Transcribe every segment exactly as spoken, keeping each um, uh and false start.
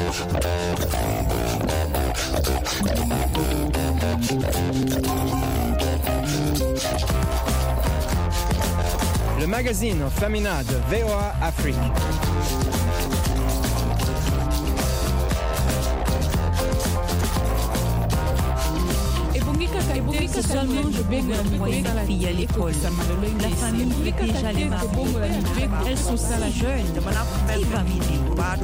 Le magazine féminin de V O A Afrique. Seulement je baigne envoyer la fille à l'école. La famille est déjà les mariés. Elles sont si jeunes. Qui va m'aider?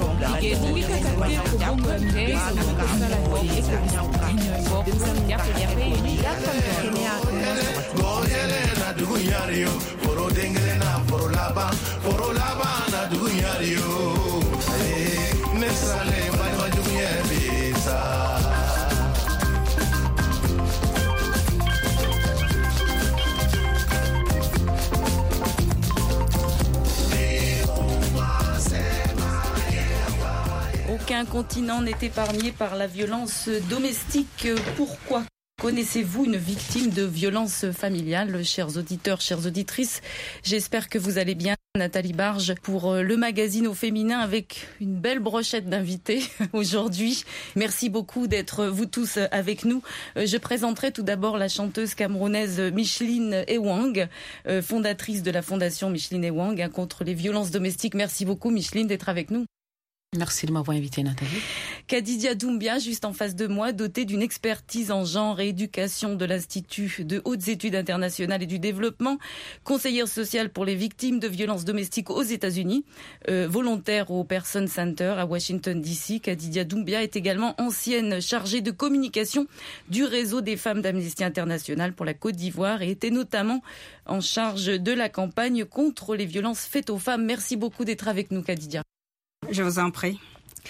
Aucun continent n'est épargné par la violence domestique. Pourquoi connaissez-vous une victime de violence familiale, chers auditeurs, chères auditrices? J'espère que vous allez bien. Nathalie Barge pour le magazine au féminin avec une belle brochette d'invités aujourd'hui. Merci beaucoup d'être vous tous avec nous. Je présenterai tout d'abord la chanteuse camerounaise Micheline Ewang, fondatrice de la fondation Micheline Ewang contre les violences domestiques. Merci beaucoup Micheline d'être avec nous. Merci de m'avoir invité, Nathalie. Kadidia Doumbia, juste en face de moi, dotée d'une expertise en genre et éducation de l'Institut de hautes études internationales et du développement, conseillère sociale pour les victimes de violences domestiques aux États-Unis, euh, volontaire au Person Center à Washington D C. Kadidia Doumbia est également ancienne chargée de communication du réseau des femmes d'Amnesty International pour la Côte d'Ivoire et était notamment en charge de la campagne contre les violences faites aux femmes. Merci beaucoup d'être avec nous, Kadidia. Je vous en prie.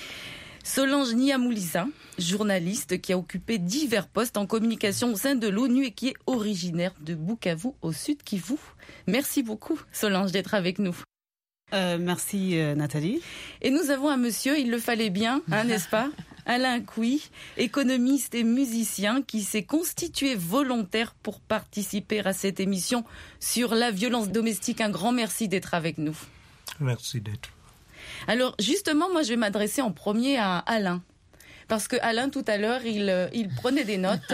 Solange Niamoulissa, journaliste qui a occupé divers postes en communication au sein de l'ONU et qui est originaire de Bukavu au Sud Kivu. Merci beaucoup Solange d'être avec nous. Euh, merci euh, Nathalie. Et nous avons un monsieur, il le fallait bien, hein, n'est-ce pas? Alain Couy, économiste et musicien qui s'est constitué volontaire pour participer à cette émission sur la violence domestique. Un grand merci d'être avec nous. Merci d'être. Alors justement, moi je vais m'adresser en premier à Alain. Parce que Alain, tout à l'heure, il, il prenait des notes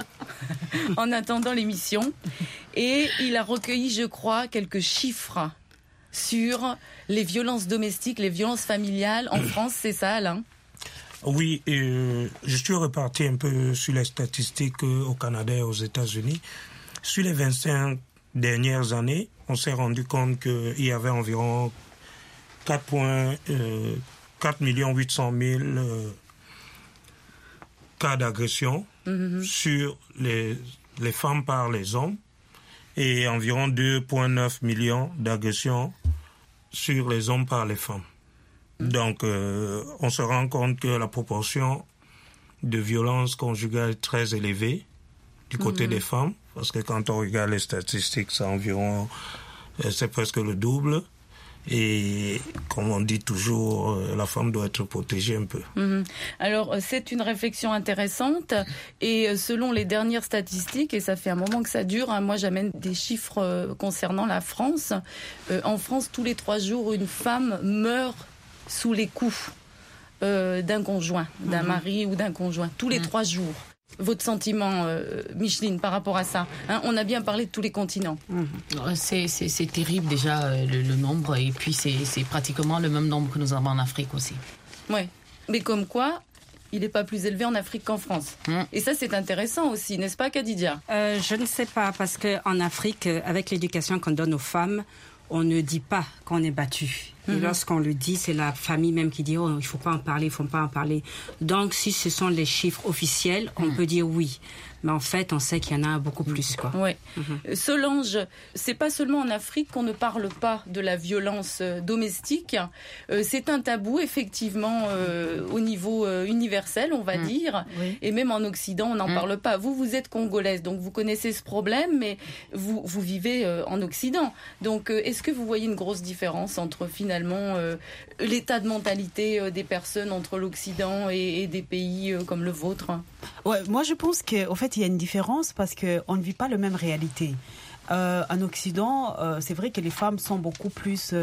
en attendant l'émission. Et il a recueilli, je crois, quelques chiffres sur les violences domestiques, les violences familiales en France. C'est ça, Alain? Oui, euh, je suis reparti un peu sur les statistiques au Canada et aux États-Unis. Sur les vingt-cinq dernières années, on s'est rendu compte qu'il y avait environ quatre millions huit cent mille euh, cas d'agression mm-hmm. sur les, les femmes par les hommes et environ deux virgule neuf millions d'agressions sur les hommes par les femmes. Mm-hmm. Donc, euh, on se rend compte que la proportion de violence conjugale est très élevée du côté mm-hmm. des femmes, parce que quand on regarde les statistiques, c'est environ, euh, c'est presque le double. Et comme on dit toujours, la femme doit être protégée un peu. Mmh. Alors, c'est une réflexion intéressante. Et selon les dernières statistiques, et ça fait un moment que ça dure, hein, moi j'amène des chiffres concernant la France. Euh, en France, tous les trois jours, une femme meurt sous les coups euh, d'un conjoint, d'un mmh. mari ou d'un conjoint. Tous les mmh. trois jours. Votre sentiment, euh, Micheline, par rapport à ça, hein, on a bien parlé de tous les continents. Mmh. C'est, c'est, c'est terrible déjà euh, le, le nombre, et puis c'est, c'est pratiquement le même nombre que nous avons en Afrique aussi. Oui, mais comme quoi, il n'est pas plus élevé en Afrique qu'en France. Mmh. Et ça, c'est intéressant aussi, n'est-ce pas, Kadidia? euh, Je ne sais pas, parce qu'en Afrique, avec l'éducation qu'on donne aux femmes, on ne dit pas qu'on est battu. Et mmh. lorsqu'on le dit, c'est la famille même qui dit « Oh, il ne faut pas en parler, il ne faut pas en parler ». Donc, si ce sont les chiffres officiels, on mmh. peut dire oui. Mais en fait, on sait qu'il y en a beaucoup plus, quoi. Ouais. Mmh. Solange, c'est pas seulement en Afrique qu'on ne parle pas de la violence domestique. Euh, c'est un tabou, effectivement, euh, au niveau euh, universel, on va mmh. dire. Oui. Et même en Occident, on n'en mmh. parle pas. Vous, vous êtes congolaise, donc vous connaissez ce problème, mais vous, vous vivez euh, en Occident. Donc, euh, est-ce que vous voyez une grosse différence entre, finalement, euh, l'état de mentalité euh, des personnes entre l'Occident et, et des pays euh, comme le vôtre? Ouais, moi, je pense qu'en fait, il y a une différence parce qu'on ne vit pas la même réalité. Euh, en Occident, euh, c'est vrai que les femmes sont beaucoup plus euh,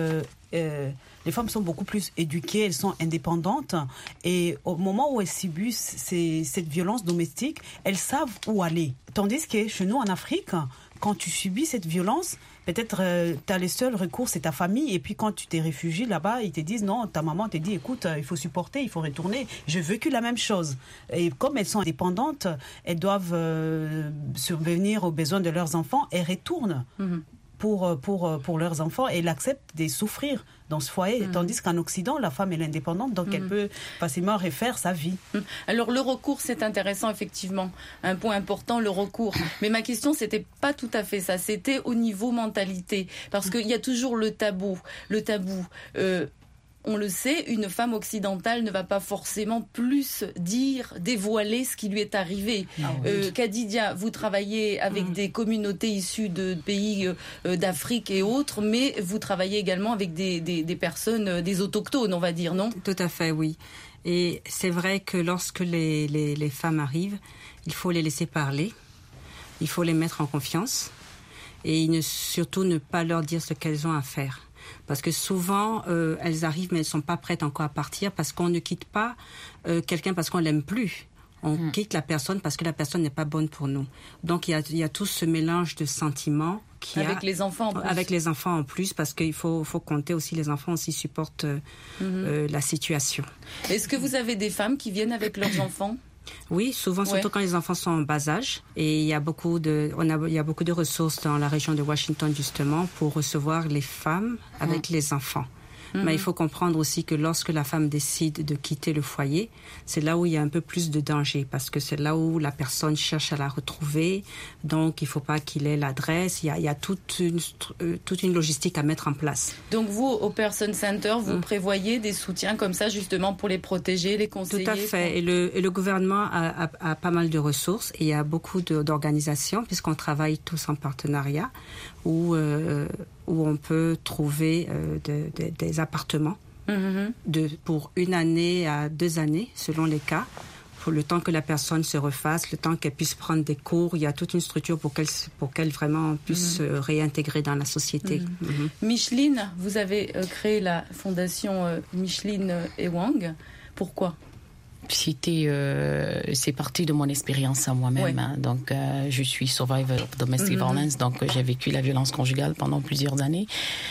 euh, les femmes sont beaucoup plus éduquées, elles sont indépendantes. Et au moment où elles subissent ces, cette violence domestique, elles savent où aller. Tandis que chez nous, en Afrique, quand tu subis cette violence, peut-être euh, tu as le seul recours, c'est ta famille. Et puis quand tu t'es réfugié là-bas, ils te disent non, ta maman te dit écoute, il faut supporter, il faut retourner. J'ai vécu la même chose. Et comme elles sont indépendantes, elles doivent euh, survenir aux besoins de leurs enfants et retournent. Mm-hmm. Pour, pour, pour leurs enfants, et elles acceptent de souffrir dans ce foyer. Mmh. Tandis qu'en Occident, la femme est indépendante, donc mmh. elle peut facilement refaire sa vie. Mmh. Alors le recours, c'est intéressant, effectivement. Un point important, le recours. Mais ma question, c'était pas tout à fait ça. C'était au niveau mentalité. Parce mmh. qu'il y a toujours le tabou. Le tabou... Euh, on le sait, une femme occidentale ne va pas forcément plus dire, dévoiler ce qui lui est arrivé. Ah oui. euh, Kadidia, vous travaillez avec mmh. des communautés issues de pays euh, d'Afrique et autres, mais vous travaillez également avec des, des, des personnes, des autochtones, on va dire, non ? Tout à fait, oui. Et c'est vrai que lorsque les, les, les femmes arrivent, il faut les laisser parler, il faut les mettre en confiance et ne, surtout ne pas leur dire ce qu'elles ont à faire. Parce que souvent, euh, elles arrivent, mais elles ne sont pas prêtes encore à partir parce qu'on ne quitte pas euh, quelqu'un parce qu'on ne l'aime plus. On mmh. quitte la personne parce que la personne n'est pas bonne pour nous. Donc, il y a, il y a tout ce mélange de sentiments. Qui avec a, les enfants en plus. Avec les enfants en plus, parce qu'il faut, faut compter aussi, les enfants aussi supportent euh, mmh. euh, la situation. Est-ce que vous avez des femmes qui viennent avec leurs enfants ? Oui, souvent, surtout ouais. quand les enfants sont en bas âge. Et il y a beaucoup de, on a, il y a beaucoup de ressources dans la région de Washington, justement, pour recevoir les femmes avec mmh. les enfants. Mmh. Mais il faut comprendre aussi que lorsque la femme décide de quitter le foyer, c'est là où il y a un peu plus de danger, parce que c'est là où la personne cherche à la retrouver. Donc, il ne faut pas qu'il ait l'adresse. Il y a, il y a toute, une, euh, toute une logistique à mettre en place. Donc, vous, au Person Center, vous mmh. prévoyez des soutiens comme ça, justement, pour les protéger, les conseiller? Tout à fait. Pour... Et, le, et le gouvernement a, a, a pas mal de ressources. Et il y a beaucoup de, d'organisations, puisqu'on travaille tous en partenariat, où... Euh, où on peut trouver euh, de, de, des appartements mm-hmm. de, pour une année à deux années, selon les cas, pour le temps que la personne se refasse, le temps qu'elle puisse prendre des cours. Il y a toute une structure pour qu'elle, pour qu'elle vraiment puisse se mm-hmm. réintégrer dans la société. Mm-hmm. Mm-hmm. Micheline, vous avez euh, créé la fondation euh, Micheline Ewang. Pourquoi ? C'était, euh, c'est parti de mon expérience à moi-même. Ouais. Hein. Donc, euh, je suis survivor of domestic mm-hmm. violence. Donc, euh, j'ai vécu la violence conjugale pendant plusieurs années.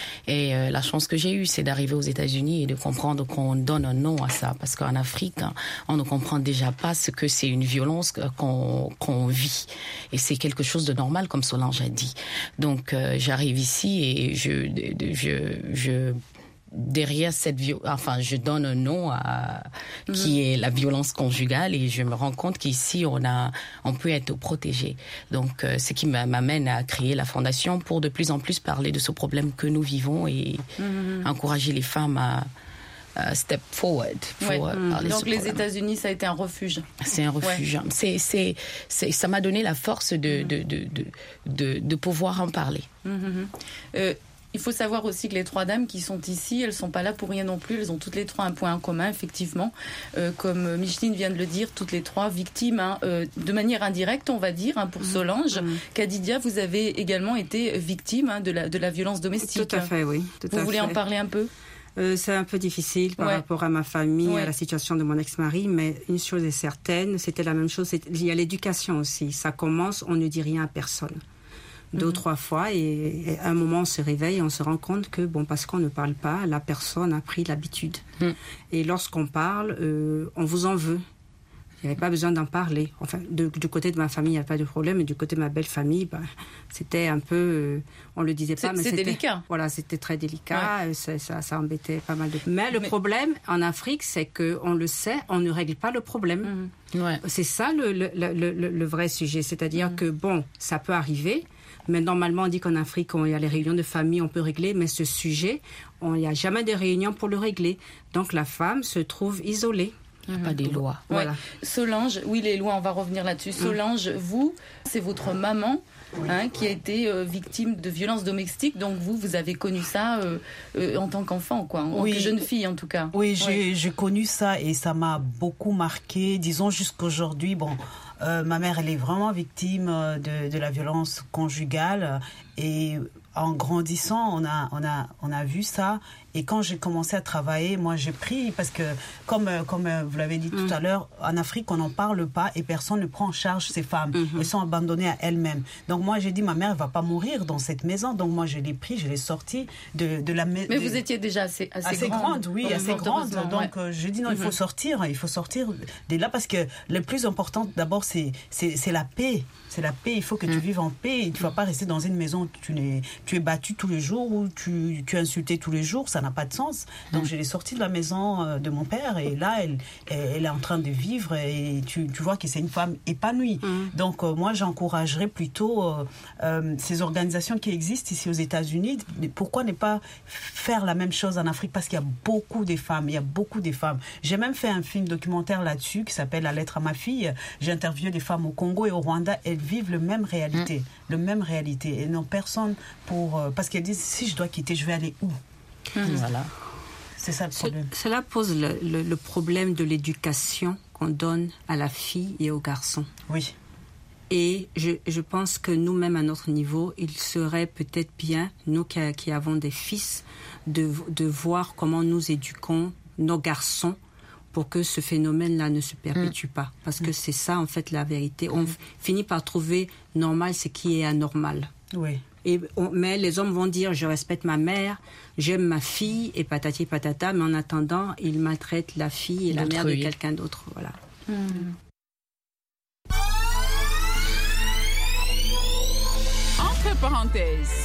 Et euh, la chance que j'ai eue, c'est d'arriver aux États-Unis et de comprendre qu'on donne un nom à ça. Parce qu'en Afrique, hein, on ne comprend déjà pas ce que c'est une violence qu'on, qu'on vit. Et c'est quelque chose de normal, comme Solange a dit. Donc, euh, j'arrive ici et je, je, je derrière cette violence, enfin, je donne un nom à, mmh. qui est la violence conjugale, et je me rends compte qu'ici, on a, on peut être protégé. Donc, euh, ce qui m'amène à créer la fondation pour de plus en plus parler de ce problème que nous vivons et mmh. encourager les femmes à, à step forward. Pour ouais. parler Donc, ce les problème. États-Unis, ça a été un refuge. C'est un refuge. Ouais. C'est, c'est, c'est, ça m'a donné la force de, mmh. de, de, de, de, de pouvoir en parler. Mmh. Euh, Il faut savoir aussi que les trois dames qui sont ici, elles ne sont pas là pour rien non plus. Elles ont toutes les trois un point en commun, effectivement. Euh, comme Micheline vient de le dire, toutes les trois victimes, hein, euh, de manière indirecte, on va dire, hein, pour Solange. Mmh. Kadidia, vous avez également été victime hein, de, la, de la violence domestique. Tout à fait, oui. Tout vous à voulez fait. en parler un peu ? Euh, c'est un peu difficile par ouais. rapport à ma famille, ouais. à la situation de mon ex-mari, mais une chose est certaine, c'était la même chose. Il y a l'éducation aussi. Ça commence, on ne dit rien à personne. Deux ou mmh. trois fois, et, et à un moment on se réveille et on se rend compte que bon, parce qu'on ne parle pas, la personne a pris l'habitude. Mmh. Et lorsqu'on parle, euh, on vous en veut. Il n'y avait pas besoin d'en parler. Enfin, de, du côté de ma famille, il n'y a pas de problème, mais du côté de ma belle famille, bah, c'était un peu, euh, on le disait pas, c'est, mais c'est c'était délicat. Voilà, c'était très délicat. Ouais. Ça, ça, ça embêtait pas mal de. Mais le mais... problème en Afrique, c'est que on le sait, on ne règle pas le problème. Mmh. Ouais. C'est ça le, le, le, le, le vrai sujet, c'est-à-dire mmh. que bon, ça peut arriver. Mais normalement, on dit qu'en Afrique, il y a les réunions de famille, on peut régler. Mais ce sujet, il n'y a jamais de réunion pour le régler. Donc, la femme se trouve isolée. Il n'y a mmh. pas des lois. Ouais. Voilà. Solange, oui, les lois, on va revenir là-dessus. Solange, mmh. vous, c'est votre maman hein, qui a été euh, victime de violences domestiques. Donc, vous, vous avez connu ça euh, euh, en tant qu'enfant, quoi. En oui. tant que jeune fille, en tout cas. Oui, j'ai, ouais. j'ai connu ça et ça m'a beaucoup marqué. Disons, jusqu'aujourd'hui, bon... Euh, ma mère, elle est vraiment victime de, de la violence conjugale et en grandissant, on a, on a, on a vu ça Et quand j'ai commencé à travailler, moi j'ai pris, parce que comme, comme vous l'avez dit mmh. tout à l'heure, en Afrique, on n'en parle pas et personne ne prend en charge ces femmes. Mmh. Elles sont abandonnées à elles-mêmes. Donc moi j'ai dit, ma mère ne va pas mourir dans cette maison. Donc moi je l'ai pris, je l'ai sorti de, de la maison. Mais vous étiez déjà assez, assez, assez grande. grande oui, assez grande. Donc ouais. euh, j'ai dit non, mmh. il faut sortir, il faut sortir de là parce que le plus important d'abord c'est, c'est, c'est la paix. C'est la paix, il faut que mmh. tu vives en paix. Tu ne vas pas rester dans une maison où tu, n'es, tu es battu tous les jours, où tu, tu es insulté tous les jours, ça n'a pas de sens. Donc mmh. je l'ai sortie de la maison de mon père et là, elle, elle est en train de vivre et tu, tu vois que c'est une femme épanouie. Mmh. Donc euh, moi, j'encouragerais plutôt euh, euh, ces organisations qui existent ici aux États-Unis. Pourquoi ne pas faire la même chose en Afrique? Parce qu'il y a beaucoup de femmes, il y a beaucoup de femmes. J'ai même fait un film documentaire là-dessus qui s'appelle La lettre à ma fille. J'ai interviewé des femmes au Congo et au Rwanda. Elles vivent la même réalité, mmh. le même réalité. Et n'ont personne pour... Euh, parce qu'elles disent, si je dois quitter, je vais aller où? Mmh. Voilà. C'est ça le problème. Ce, cela pose le, le, le problème de l'éducation qu'on donne à la fille et au garçon. Oui. Et je, je pense que nous-mêmes, à notre niveau, il serait peut-être bien, nous qui, qui avons des fils, de, de voir comment nous éduquons nos garçons pour que ce phénomène-là ne se perpétue mmh. pas. Parce que c'est ça, en fait, la vérité. On mmh. finit par trouver normal ce qui est anormal. Oui. Et on, mais les hommes vont dire, je respecte ma mère, j'aime ma fille, et patati patata, mais en attendant, ils maltraitent la fille et la mère de quelqu'un d'autre. Voilà. Mmh. Entre parenthèses.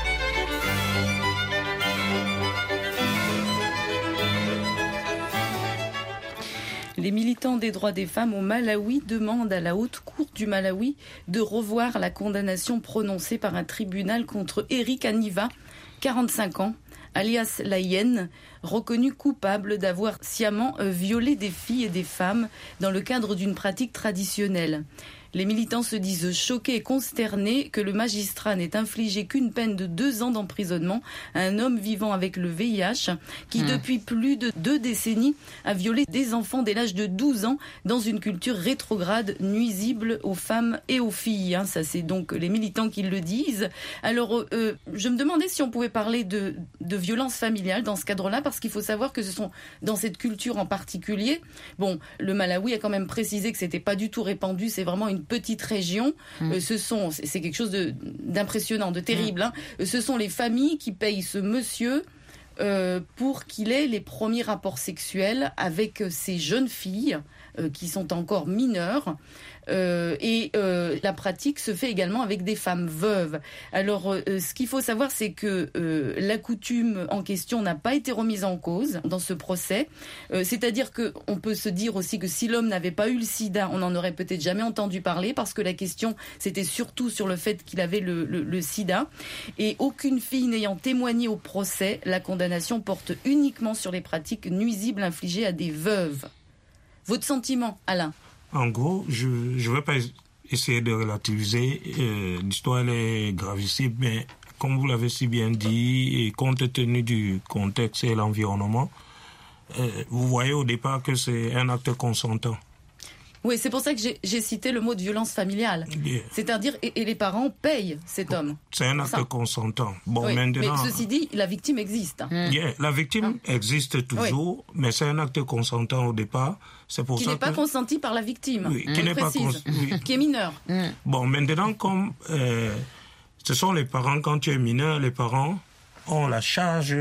Les militants des droits des femmes au Malawi demandent à la haute cour du Malawi de revoir la condamnation prononcée par un tribunal contre Eric Aniva, quarante-cinq ans, alias La Hyène, reconnu coupable d'avoir sciemment violé des filles et des femmes dans le cadre d'une pratique traditionnelle. Les militants se disent choqués et consternés que le magistrat n'ait infligé qu'une peine de deux ans d'emprisonnement à un homme vivant avec le V I H qui, mmh. depuis plus de deux décennies, a violé des enfants dès l'âge de douze ans dans une culture rétrograde nuisible aux femmes et aux filles. Hein, ça, c'est donc les militants qui le disent. Alors, euh, je me demandais si on pouvait parler de, de violence familiale dans ce cadre-là, parce qu'il faut savoir que ce sont, dans cette culture en particulier, bon, le Malawi a quand même précisé que c'était pas du tout répandu, c'est vraiment une petite région, mmh. euh, ce sont, c'est quelque chose de, d'impressionnant, de terrible. Mmh. Hein. Ce sont les familles qui payent ce monsieur euh, pour qu'il ait les premiers rapports sexuels avec ces jeunes filles euh, qui sont encore mineures. Euh, et euh, la pratique se fait également avec des femmes veuves. Alors, euh, ce qu'il faut savoir, c'est que euh, la coutume en question n'a pas été remise en cause dans ce procès. Euh, c'est-à-dire qu'on peut se dire aussi que si l'homme n'avait pas eu le sida, on n'en aurait peut-être jamais entendu parler, parce que la question, c'était surtout sur le fait qu'il avait le, le, le sida. Et aucune fille n'ayant témoigné au procès, la condamnation porte uniquement sur les pratiques nuisibles infligées à des veuves. Votre sentiment, Alain ? En gros, je ne vais pas essayer de relativiser. Euh, l'histoire elle est gravissime, mais comme vous l'avez si bien dit, et compte tenu du contexte et l'environnement, euh, vous voyez au départ que c'est un acte consentant. Oui, c'est pour ça que j'ai, j'ai cité le mot de violence familiale. Yeah. C'est-à-dire, et, et les parents payent cet homme. C'est un acte ça. consentant. Bon, oui, maintenant, mais ceci dit, la victime existe. Mm. Yeah, la victime hein? existe toujours, oui. mais c'est un acte consentant au départ. C'est pour qui ça n'est que... pas consenti par la victime. Oui, qui mm. n'est pas consenti. Oui. Qui est mineur. Mm. Bon, maintenant, comme euh, ce sont les parents, quand tu es mineur, les parents ont la charge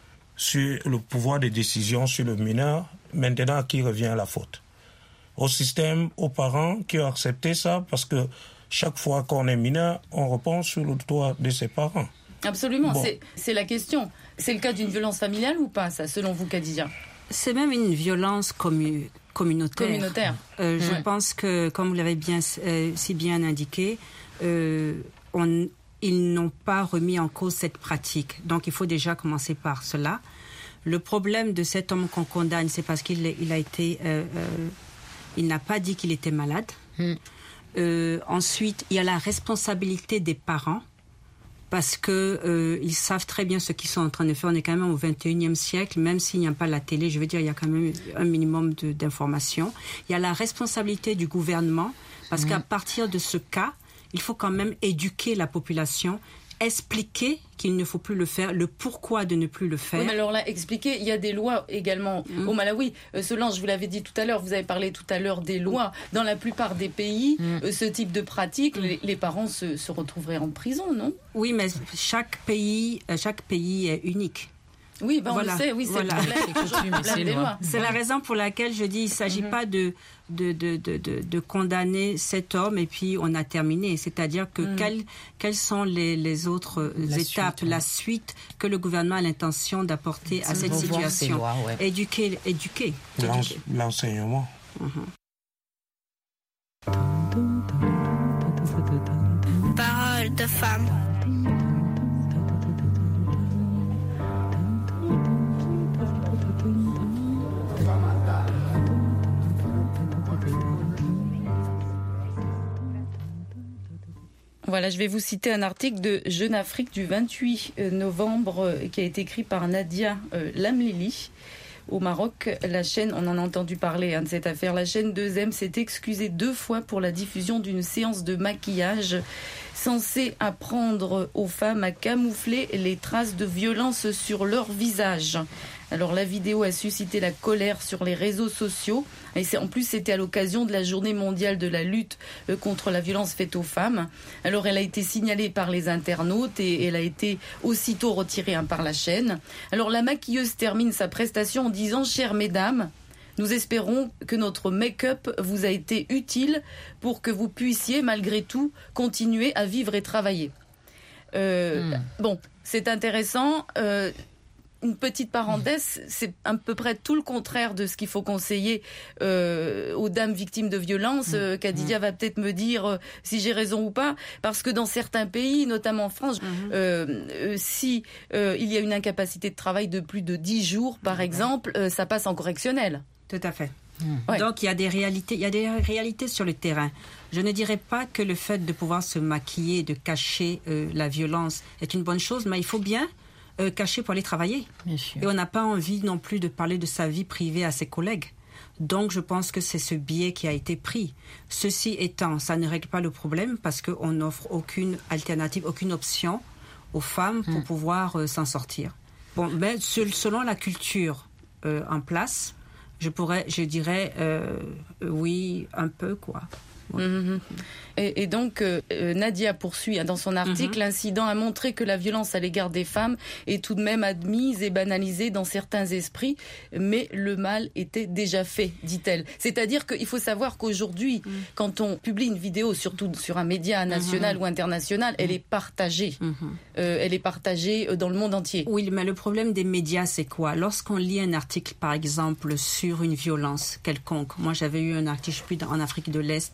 sur le pouvoir de décision sur le mineur. Maintenant, à qui revient la faute? Au système, aux parents qui ont accepté ça, parce que chaque fois qu'on est mineur, on reprend sur le toit de ses parents. Absolument, bon. c'est, c'est la question. C'est le cas d'une violence familiale ou pas, ça, selon vous, Khadija? C'est même une violence commu- communautaire. Communautaire. Euh, je ouais. pense que, comme vous l'avez bien, euh, si bien indiqué, euh, on, ils n'ont pas remis en cause cette pratique. Donc, il faut déjà commencer par cela. Le problème de cet homme qu'on condamne, c'est parce qu'il il a été... Euh, euh, il n'a pas dit qu'il était malade. Mm. Euh, ensuite, il y a la responsabilité des parents, parce que euh, ils savent très bien ce qu'ils sont en train de faire. On est quand même au vingt et unième siècle, même s'il n'y a pas la télé, je veux dire, il y a quand même un minimum de, d'informations. Il y a la responsabilité du gouvernement, parce mmh. qu'à partir de ce cas, il faut quand même éduquer la population expliquer qu'il ne faut plus le faire, le pourquoi de ne plus le faire. Oui, mais alors là, expliquer, il y a des lois également mmh. au Malawi. Euh, Solange, je vous l'avais dit tout à l'heure, vous avez parlé tout à l'heure des lois. Dans la plupart des pays, mmh. euh, ce type de pratique, mmh. les, les parents se, se retrouveraient en prison, non? Oui, mais chaque pays, chaque pays est unique. Oui, ben voilà. on le sait, oui, c'est voilà. le problème, c'est des lois. C'est la raison pour laquelle je dis, il ne s'agit mm-hmm. pas de de, de, de, de, de condamner cet homme et puis on a terminé. C'est-à-dire que mm. quelles, quelles sont les, les autres la étapes, suite, la ouais. suite que le gouvernement a l'intention d'apporter à cette situation. Lois, ouais. Éduquer, éduquer. L'en, l'enseignement. Mm-hmm. Parole de femme. Voilà, je vais vous citer un article de Jeune Afrique du vingt-huit novembre qui a été écrit par Nadia euh, Lamlili. Au Maroc, la chaîne, on en a entendu parler hein, de cette affaire, la chaîne deux M s'est excusée deux fois pour la diffusion d'une séance de maquillage censée apprendre aux femmes à camoufler les traces de violence sur leur visage. Alors la vidéo a suscité la colère sur les réseaux sociaux. Et c'est, en plus, c'était à l'occasion de la journée mondiale de la lutte contre la violence faite aux femmes. Alors elle a été signalée par les internautes et elle a été aussitôt retirée hein, par la chaîne. Alors la maquilleuse termine sa prestation en disant « Chères mesdames, nous espérons que notre make-up vous a été utile pour que vous puissiez, malgré tout, continuer à vivre et travailler. Euh, » mmh. Bon, c'est intéressant. Euh, Une petite parenthèse, c'est à peu près tout le contraire de ce qu'il faut conseiller euh, aux dames victimes de violences. Euh, Khadija va peut-être me dire euh, si j'ai raison ou pas, parce que dans certains pays, notamment en France, euh, euh, si euh, il y a une incapacité de travail de plus de dix jours, par exemple, euh, ça passe en correctionnel. Tout à fait. Mmh. Donc il y a des réalités, il y a des réalités sur le terrain. Je ne dirais pas que le fait de pouvoir se maquiller, de cacher euh, la violence est une bonne chose, mais il faut bien Euh, caché pour aller travailler. Et on n'a pas envie non plus de parler de sa vie privée à ses collègues. Donc, je pense que c'est ce biais qui a été pris. Ceci étant, ça ne règle pas le problème parce qu'on n'offre aucune alternative, aucune option aux femmes pour mmh. pouvoir euh, s'en sortir. Bon, mais selon la culture euh, en place, je pourrais, je dirais, euh, oui, un peu, quoi. Ouais. Mmh. Et, et donc, euh, Nadia poursuit hein, dans son article, mmh. l'incident a montré que la violence à l'égard des femmes est tout de même admise et banalisée dans certains esprits, mais le mal était déjà fait, dit-elle. C'est-à-dire qu'il faut savoir qu'aujourd'hui, mmh. quand on publie une vidéo, surtout sur un média national mmh. ou international, elle est partagée. Mmh. Euh, elle est partagée dans le monde entier. Oui, mais le problème des médias, c'est quoi? Lorsqu'on lit un article, par exemple, sur une violence quelconque, moi j'avais eu un article, je sais plus, en Afrique de l'Est,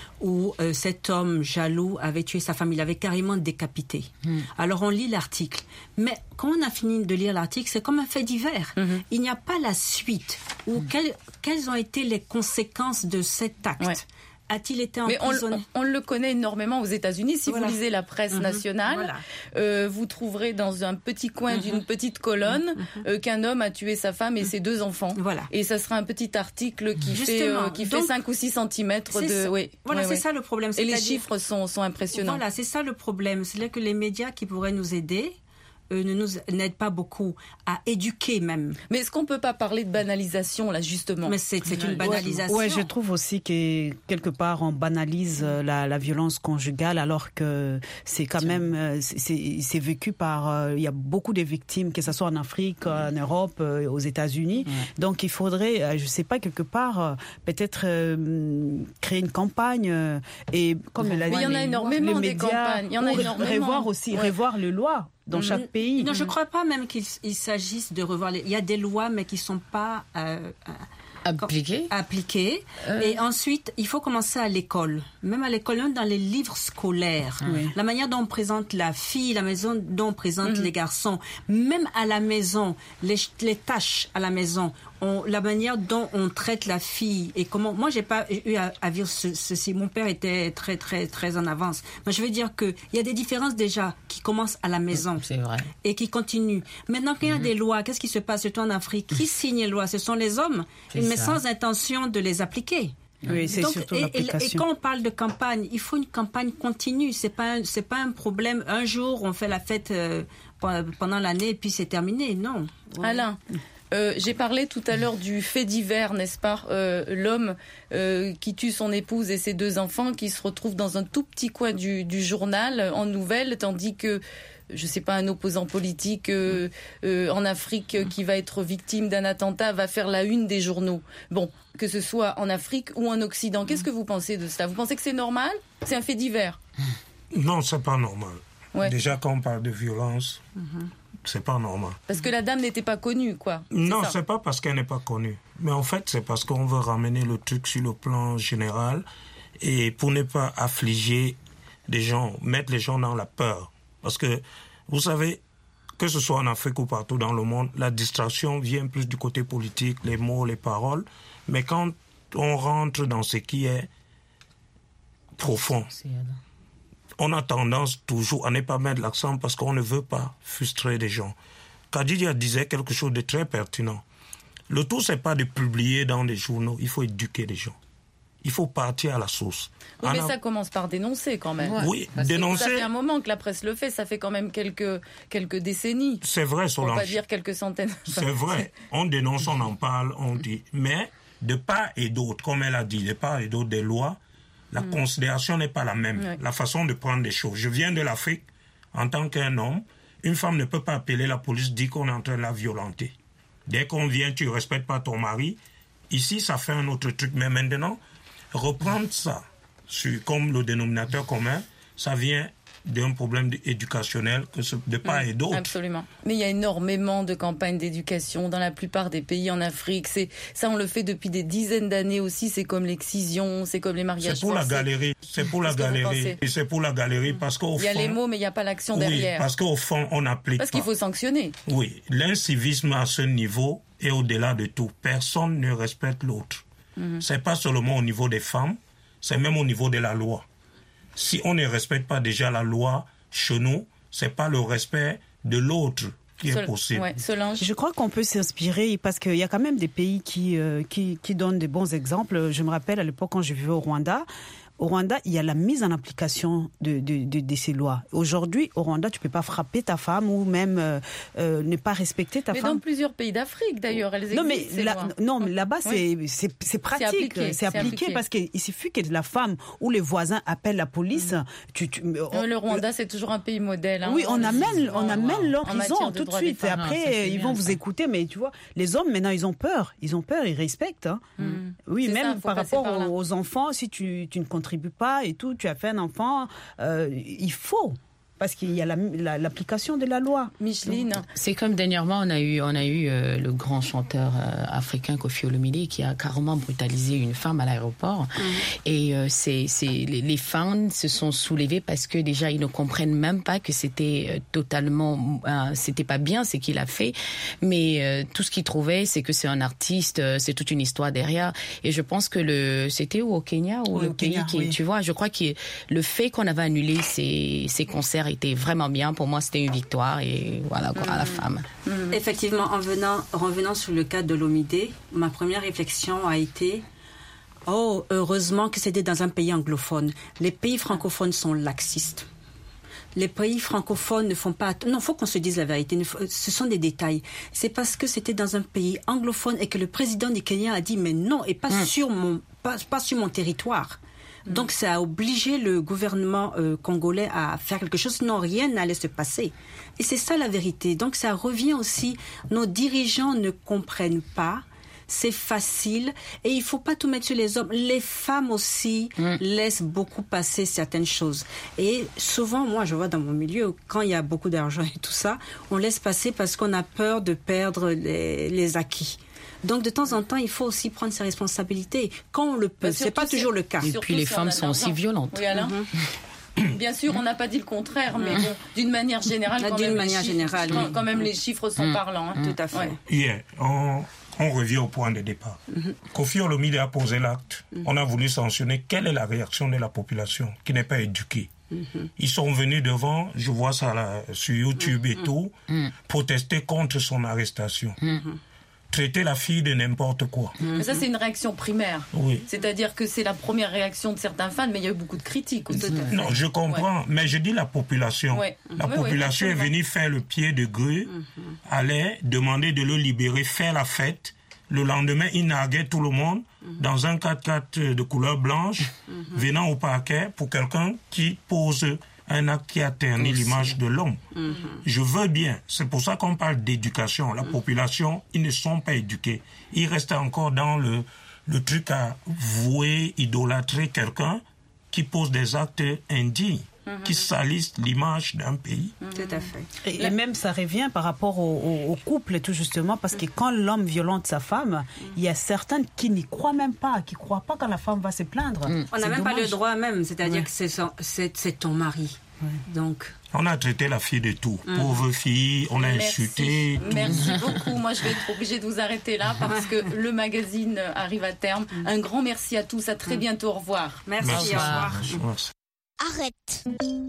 où euh, cet homme jaloux avait tué sa femme, il avait carrément décapité. Mmh. Alors on lit l'article, mais quand on a fini de lire l'article, c'est comme un fait divers. Mmh. Il n'y a pas la suite, ou mmh. quelles, quelles ont été les conséquences de cet acte. Ouais. A-t-il été emprisonné? Mais on, on, on le connaît énormément aux États-Unis. Si voilà. vous lisez la presse mmh. nationale, voilà. euh, vous trouverez dans un petit coin mmh. d'une petite colonne mmh. euh, qu'un homme a tué sa femme et mmh. ses deux enfants. Voilà. Et ça sera un petit article qui Justement. fait euh, qui Donc, fait cinq ou six centimètres de. Oui. Voilà, ouais, c'est ouais. ça le problème. Et les chiffres sont sont impressionnants. Voilà, c'est ça le problème. C'est là que les médias qui pourraient nous aider Euh, ne nous n'aide pas beaucoup à éduquer même. Mais est-ce qu'on peut pas parler de banalisation là justement? Mais c'est, c'est une banalisation. Ouais, je trouve aussi que quelque part on banalise euh, la, la violence conjugale alors que c'est quand même euh, c'est, c'est vécu par euh, il y a beaucoup de victimes, que ce soit en Afrique, en Europe, euh, aux États-Unis. Ouais. Donc il faudrait, euh, je sais pas, quelque part euh, peut-être euh, créer une campagne euh, et comme ouais. l'a dit, il y en a énormément les médias, des campagnes. Il y en a énormément. Revoir aussi, ouais. revoir les lois dans mmh. chaque pays. Non, je ne crois pas même qu'il il s'agisse de revoir les... Il y a des lois, mais qui ne sont pas... Euh, appliquées. Appliquées. Euh... Et ensuite, il faut commencer à l'école. Même à l'école, même dans les livres scolaires. Oui. La manière dont on présente la fille, la maison dont on présente mmh. les garçons. Même à la maison, les, les tâches à la maison. On, la manière dont on traite la fille et comment... Moi, j'ai pas eu à, à vivre ce, ceci. Mon père était très, très, très en avance. Mais je veux dire qu'il y a des différences déjà qui commencent à la maison. C'est vrai. Et qui continuent. Maintenant, quand il y a des lois, qu'est-ce qui se passe surtout en Afrique? Qui signe les lois? Ce sont les hommes, C'est mais ça. sans intention de les appliquer. Oui, c'est Donc, surtout et, l'application. Et, et quand on parle de campagne, il faut une campagne continue. C'est pas, c'est pas un problème. Un jour, on fait la fête euh, pendant l'année et puis c'est terminé. Non. Ouais. Alain. Euh, j'ai parlé tout à l'heure du fait divers, n'est-ce pas, euh, l'homme euh, qui tue son épouse et ses deux enfants, qui se retrouve dans un tout petit coin du, du journal en nouvelles, tandis que, je sais pas, un opposant politique euh, euh, en Afrique euh, qui va être victime d'un attentat va faire la une des journaux. Bon, que ce soit en Afrique ou en Occident. Qu'est-ce que vous pensez de cela? Vous pensez que c'est normal? C'est un fait divers? Non, c'est pas normal. Ouais. Déjà, quand on parle de violence, mm-hmm. c'est pas normal. Parce que la dame n'était pas connue, quoi. Non, c'est, c'est pas parce qu'elle n'est pas connue. Mais en fait, c'est parce qu'on veut ramener le truc sur le plan général et pour ne pas affliger des gens, mettre les gens dans la peur. Parce que, vous savez, que ce soit en Afrique ou partout dans le monde, la distraction vient plus du côté politique, les mots, les paroles. Mais quand on rentre dans ce qui est profond, on a tendance toujours à ne pas mettre l'accent parce qu'on ne veut pas frustrer les gens. Khadija disait quelque chose de très pertinent. Le tout, c'est pas de publier dans des journaux. Il faut éduquer les gens. Il faut partir à la source. Oui, mais a... ça commence par dénoncer quand même. Ouais. Oui, parce dénoncer. Ça fait un moment que la presse le fait. Ça fait quand même quelques, quelques décennies. C'est vrai, Solange. On va dire quelques centaines. C'est vrai. On dénonce, on en parle, on dit. Mais de part et d'autre, comme elle a dit, de part et d'autre des lois, la mmh. considération n'est pas la même. Ouais. La façon de prendre des choses. Je viens de l'Afrique. En tant qu'un homme, une femme ne peut pas appeler la police, dire qu'on est en train de la violenter. Dès qu'on vient, tu ne respectes pas ton mari. Ici, ça fait un autre truc. Mais maintenant, reprendre ça sur, comme le dénominateur commun, ça vient d'un problème éducationnel que de part mmh, et d'autre. Absolument. Mais il y a énormément de campagnes d'éducation dans la plupart des pays en Afrique. C'est, ça, on le fait depuis des dizaines d'années aussi. C'est comme l'excision, c'est comme les mariages C'est pour forcés. la galerie. C'est pour la galerie. Et c'est pour la galerie mmh. parce qu'au fond... Il y a les mots, mais il n'y a pas l'action derrière. Oui, parce qu'au fond, on applique Parce qu'il pas. faut sanctionner. Oui. L'incivisme à ce niveau est au-delà de tout. Personne ne respecte l'autre. Mmh. C'est pas seulement au niveau des femmes, c'est même au niveau de la loi. Si on ne respecte pas déjà la loi chez nous, c'est pas le respect de l'autre qui Sol- est possible. Ouais, Solange. Je crois qu'on peut s'inspirer parce qu'il y a quand même des pays qui, euh, qui, qui donnent des bons exemples. Je me rappelle à l'époque quand je vivais au Rwanda. Au Rwanda, il y a la mise en application de, de, de, de ces lois. Aujourd'hui, au Rwanda, tu peux pas frapper ta femme ou même euh, euh, ne pas respecter ta mais femme. Mais dans plusieurs pays d'Afrique, d'ailleurs, elles existent. Non, mais ces là, lois. non, mais là-bas, oui. c'est, c'est, c'est pratique. C'est appliqué, c'est appliqué, c'est appliqué parce qu'il suffit que la femme ou les voisins appellent la police. Mmh. Tu, tu, on, le Rwanda, c'est toujours un pays modèle. Hein, oui, on amène, on amène leur prison tout de suite. Et femmes. après, non, ils vont bien, vous ça. écouter. Mais tu vois, les hommes, maintenant, ils ont peur. Ils ont peur, ils respectent. Hein. Mmh. Oui, c'est même ça, par rapport par aux enfants, si tu, tu ne contribues pas et tout, tu as fait un enfant, euh, il faut. Parce qu'il y a la, la, l'application de la loi. Micheline. C'est comme dernièrement, on a eu, on a eu euh, le grand chanteur euh, africain Koffi Olomide qui a carrément brutalisé une femme à l'aéroport. Mmh. Et euh, c'est, c'est, les, les fans se sont soulevés parce que déjà, ils ne comprennent même pas que c'était euh, totalement... Euh, c'était pas bien ce qu'il a fait. Mais euh, tout ce qu'ils trouvaient, c'est que c'est un artiste, euh, c'est toute une histoire derrière. Et je pense que le... C'était où, au Kenya ou oui, le pays Kenya, qui... Oui. Tu vois, je crois que le fait qu'on avait annulé ces, ces concerts était vraiment bien. Pour moi, c'était une victoire et voilà, quoi, mmh. à la femme. Mmh. Effectivement, en venant, revenant sur le cas de Olomide, ma première réflexion a été oh, heureusement que c'était dans un pays anglophone. Les pays francophones sont laxistes. Les pays francophones ne font pas... Non, il faut qu'on se dise la vérité. Ce sont des détails. C'est parce que c'était dans un pays anglophone et que le président du Kenya a dit mais non, et pas, mmh. sur, mon, pas, pas sur mon territoire. Donc ça a obligé le gouvernement euh, congolais à faire quelque chose, sinon rien n'allait se passer. Et c'est ça la vérité. Donc ça revient aussi, nos dirigeants ne comprennent pas, c'est facile, et il faut pas tout mettre sur les hommes. Les femmes aussi mmh. laissent beaucoup passer certaines choses. Et souvent, moi je vois dans mon milieu, quand il y a beaucoup d'argent et tout ça, on laisse passer parce qu'on a peur de perdre les, les acquis. Donc, de temps en temps, il faut aussi prendre ses responsabilités. Quand on le peut, c'est pas toujours le cas. Et puis, les femmes sont aussi violentes. Oui, Alain. Mm-hmm. Bien sûr, on n'a pas dit le contraire, mais bon, d'une manière générale, quand, d'une même, manière les générale, chiffres, oui. quand, quand même, les chiffres sont mm. parlants. Hein. Tout à fait. Ouais. Yeah, on, on revient au point de départ. Mm-hmm. Koffi Olomide a posé l'acte. Mm-hmm. On a voulu sanctionner. Quelle est la réaction de la population qui n'est pas éduquée? Mm-hmm. Ils sont venus devant, je vois ça là, sur YouTube mm-hmm. et tout, mm-hmm. protester contre son arrestation. Mm-hmm. traiter la fille de n'importe quoi. Mais ça, c'est une réaction primaire. Oui. C'est-à-dire que c'est la première réaction de certains fans, mais il y a eu beaucoup de critiques aussi. Non, je comprends, ouais. mais je dis la population. Ouais. La oui, population oui, est venue faire le pied de grue, mm-hmm. allait demander de le libérer, faire la fête. Le lendemain, il narguait tout le monde mm-hmm. dans un quatre-quatre de couleur blanche, mm-hmm. venant au parquet pour quelqu'un qui pose un acte qui a terni aussi l'image de l'homme. Mm-hmm. Je veux bien. C'est pour ça qu'on parle d'éducation. La mm-hmm. population, ils ne sont pas éduqués. Ils restent encore dans le, le truc à vouer, idolâtrer quelqu'un qui pose des actes indignes, mm-hmm. qui salissent l'image d'un pays. Mm-hmm. Tout à fait. Et, et même ça revient par rapport au, au, au couple, tout justement, parce que quand l'homme violente sa femme, mm-hmm. il y a certaines qui n'y croient même pas, qui ne croient pas quand la femme va se plaindre. Mm. On n'a même dommage. Pas le droit même, c'est-à-dire ouais. que c'est, son, c'est, c'est ton mari. Ouais. Donc... On a traité la fille de tout. Mmh. Pauvre fille, on l'a insultée. Merci beaucoup. Moi, je vais être obligée de vous arrêter là parce que le magazine arrive à terme. Mmh. Un grand merci à tous. À très bientôt. Au revoir. Merci. Merci. Au revoir. Merci. Arrête.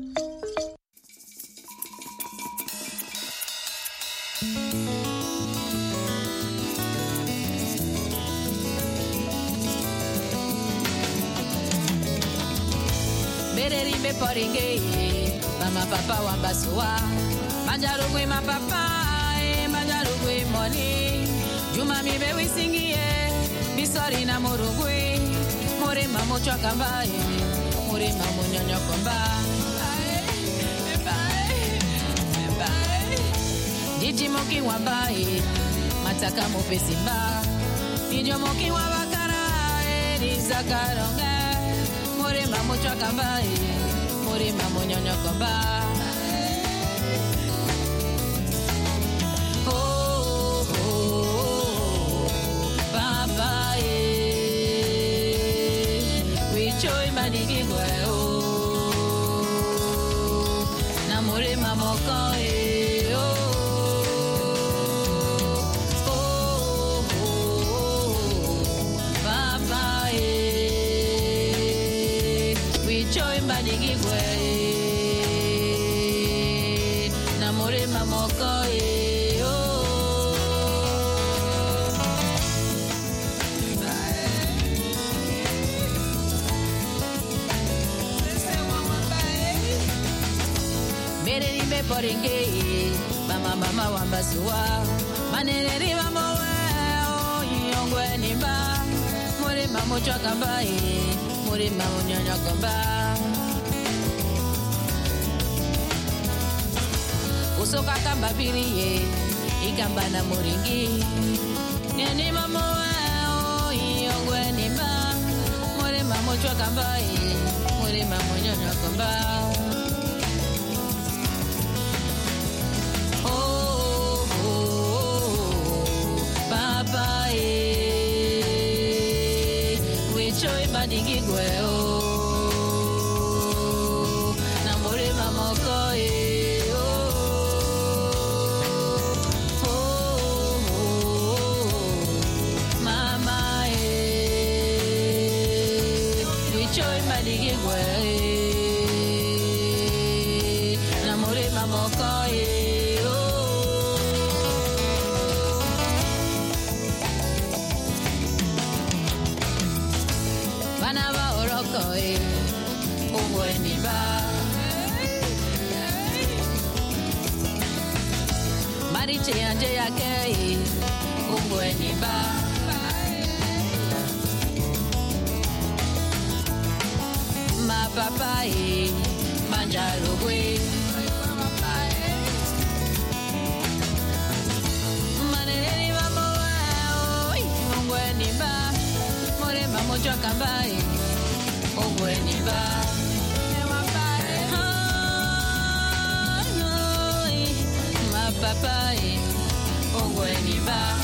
Bereri be poringe, mama papa wambasua, manjarugwe ma papa, manjarugwe money, juma mi be wisingie, bisori na morugwe, more mamo chakamba, more mamo nyonyo komba, Diji moki wambae, mataka mo pesimba, nijo moki wabakara, rizakaronga. More mamo chakamba, more mamo nyonyo komba. Oh, oh, oh, papa, eh, we joy manigi gwe oh, na more mamo ko eh oh, oh, oh, papa eh. Joy manigi gwe na more mamoko e o Bere ni be poringe mama mama wambasua manere ri mamowe o yongwe ni ba more mamo chakamba e more mamo nyanya komba Usoka kamba biriye ikamba na moringi Nene mamo o yongwe ni ba more mamo chakamba e more mamo nyanya komba Oh oh papa e we joy badingi gwe o na more mamo ko e Joy manigi gwe na more mamoko e oh Bana ba oroko e ogwe ni ba Mariche anje yake e ogwe ni ba Papa e manjarugwe manere mamo oi ongwe ni ba more mamo chakamba e ongwe ni ba ma papa e ongwe ni ba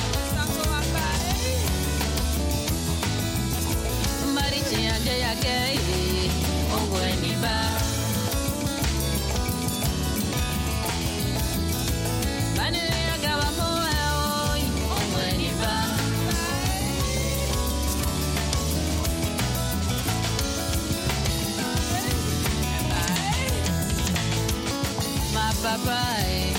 marichi anje yake Ongweniba Manele agawa moe oi Ongweniba Ma papa e